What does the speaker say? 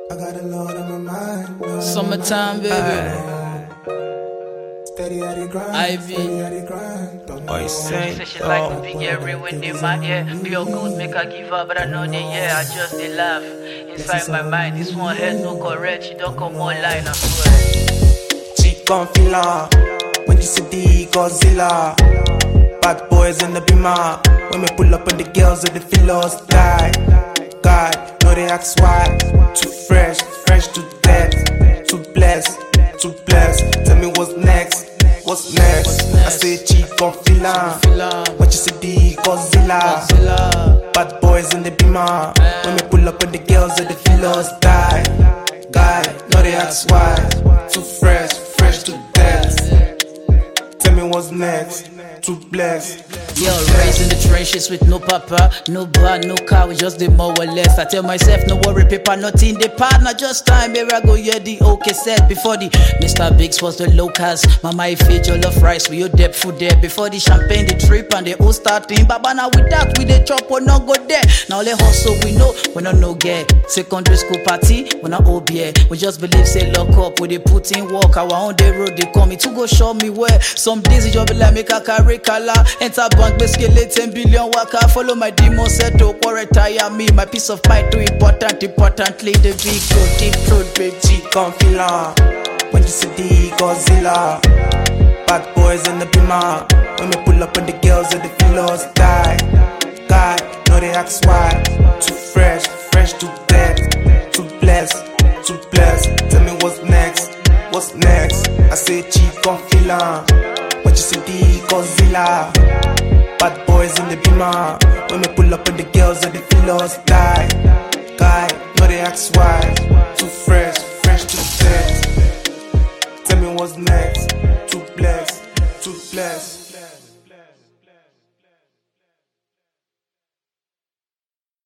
I got a lot on my mind. Summertime, baby. Steady at the grind. Ivy. Steady at the grind. What you say? Say she like the big every wind in my ear. Feel good, make her give up, but I know that yeah, I just dey laugh. Inside my mind, this one head no correct. She don't come online, I swear. She gon' feel her when you see the Godzilla. Bad boys in the beamer. When we pull up on the girls with the filos die. God, know they ask why. Too fresh, fresh to death. Too blessed, too blessed. Tell me what's next, what's next? I say she gon' feel her when you see the Godzilla. Bad boys in the beamer. When we pull up on the girls with the filos die. God, know they ask why. Too fresh, fresh to death. Tell me what's next. Too blessed. Yo, raised in the trenches with no papa, no bar, no car, we just did more or less. I tell myself, no worry, paper, nothing the part, not just time, here I go, yeah, the okay set. Before the Mr. Biggs was the locals, Mama Ife, jollof rice, we your depth food there. Before the champagne, the trip, and the whole starting, Baba, now with that, we the chop, we not go there. Now let hustle, we know, we not no get. Secondary school party, we not OBA. We just believe, say, lock up, we they put in work, our own day road, they call me to go show me where. Some days, you just be like, make a carry color, enter bank, basically 10 billion waka. Follow my demon set to retire me. My peace of mind too important, importantly the big road, deep road, baby. She gon' feel her when you see the Godzilla. Bad boys in the beamer. When we pull up on the girls with the filos die. God, know they ask why. Too fresh, fresh to death. Too blessed, too blessed. Tell me what's next, what's next? I say she gon' feel her when you see the Godzilla. Bad boys in the beamer. When we pull up on the girls with the filos die. God, know they ask why. Too fresh, fresh to death. Tell me what's next. Too blessed, too blessed.